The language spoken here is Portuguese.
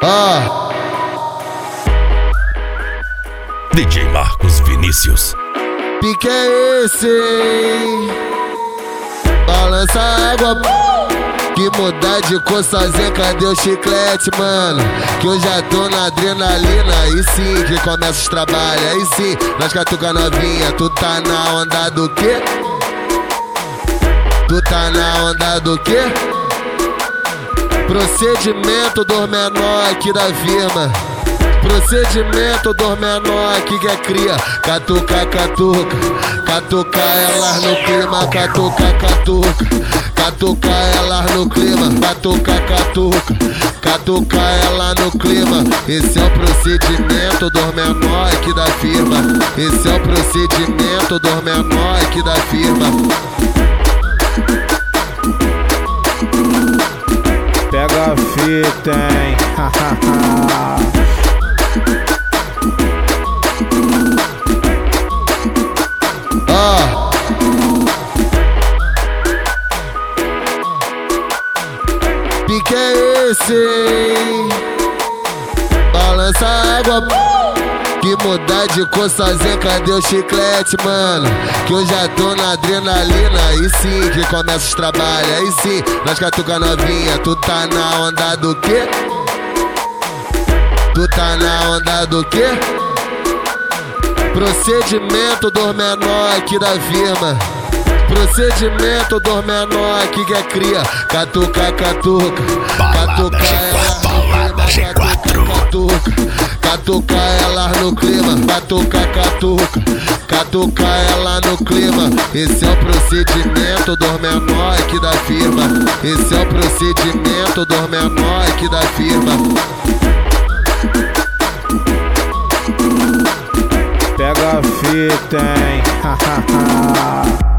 Ah. DJ Marcos Vinícius. Pique é esse, hein? Balança a água. Que mudar de cor sozinha, cadê o chiclete, mano? Que eu já tô na adrenalina. Aí sim que começa os trabalhos. Aí sim, nós catuca novinha. Tu tá na onda do quê? Tu tá na onda do quê? Procedimento dos menor aqui da firma. Procedimento dos menor aqui que é cria. Catuca, catuca. Catuca elas no clima. Catuca, catuca. Catuca elas no clima. Catuca, catuca. Catuca ela no clima. Esse é o procedimento dos menor aqui da firma. Esse é o procedimento dos menor aqui da firma. Pega a fita, hein? Ah. Pique é esse, hein? Balança a água. Que mudar de cor sozinha, cadê o chiclete, mano? Que eu já tô na adrenalina. Aí sim que começa os trabalhos. Aí sim, nós catuca novinha. Tu tá na onda do quê? Tu tá na onda do quê? Procedimento dos menor aqui da firma. Procedimento dos menor aqui que é cria. Catuca, catuca. Catuca elas no clima. Catuca, catuca elas no clima. Catuca, catuca. Catuca ela no clima. Esse é o procedimento dos menor aqui da firma. Esse é o procedimento dos menor aqui da firma. Pega a fita, hein?